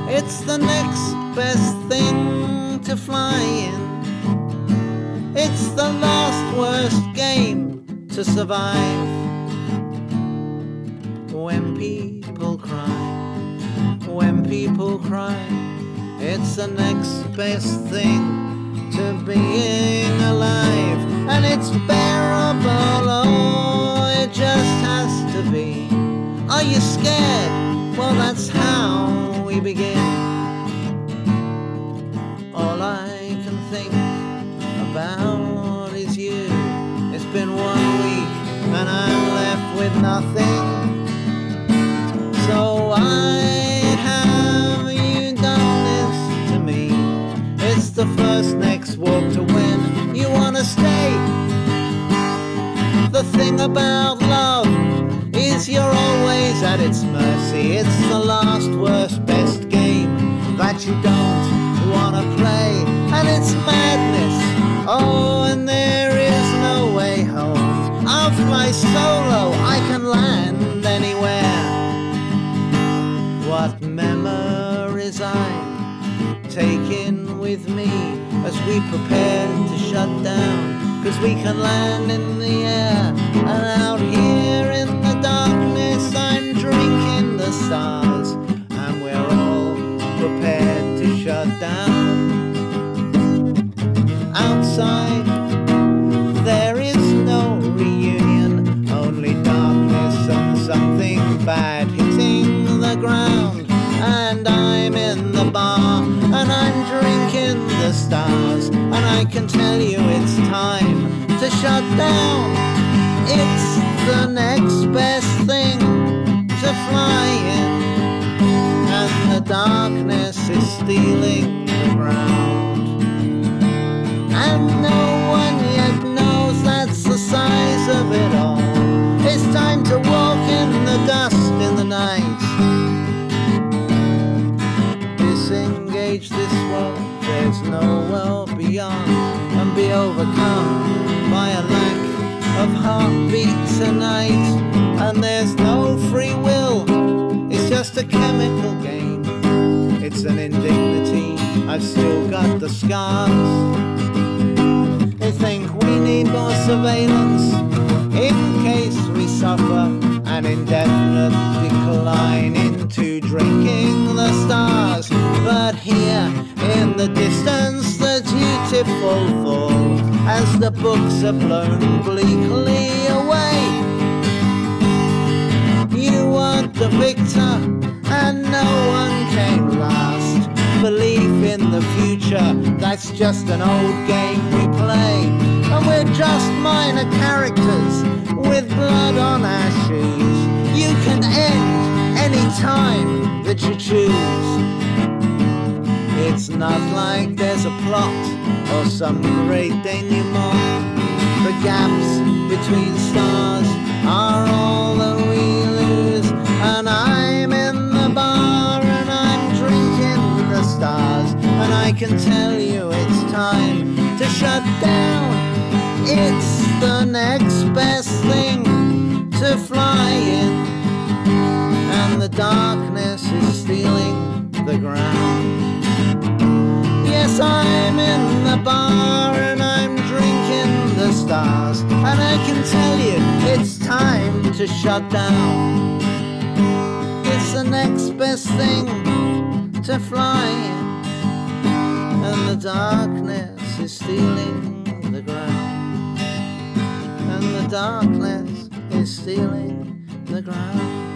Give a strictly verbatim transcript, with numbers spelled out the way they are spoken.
It's the next best thing to flying. It's the last worst game to survive. When people cry, when people cry, it's the next best thing to being alive. And it's bearable, oh, it just has to be. Are you scared? Well, that's how we begin. All I can think about is you. It's been one week and I'm left with nothing. So why have you done this to me? It's the first next walk to win. You wanna stay? The thing about love is you're always at its mercy. It's the last worst best game that you don't wanna play. And it's madness, oh, and there is no way home. I'll fly solo, I can land anywhere. What memories I'm taking with me as we prepare to shut down. 'Cause we can land in the air, and out here in the darkness I'm drinking the stars, and we're all prepared to shut down. Outside there is no reunion, only darkness and something bad hitting the ground. And I'm in the bar and I'm drinking the stars, and I can tell you it's time to shut down. It's the next best thing to flying, and the darkness is stealing the ground. And no one yet knows that's the size of it all. It's time to walk in the dust in the night. Disengage this world, there's no world beyond, and be overcome by a lack of heartbeat tonight. And there's no free will, it's just a chemical game. It's an indignity, I've still got the scars. They think we need more surveillance in case we suffer an indefinite decline into drinking the stars. But here in the distance the dutiful fall as the books are blown bleakly away. You weren't the victor and no one came last. Belief in the future, that's just an old game we play. And we're just minor characters with blood on our shoes. You can end any time that you choose. It's not like there's a plot or some great denouement. The gaps between stars are all that we lose. And I'm in the bar and I'm drinking the stars, and I can tell you it's time to shut down. It's the next best thing to flying, and the darkness is stealing the ground. Yes, I'm in the bar and I'm drinking the stars, and I can tell you it's time to shut down. It's the next best thing to flying, and the darkness is stealing the ground. And the darkness is stealing the ground.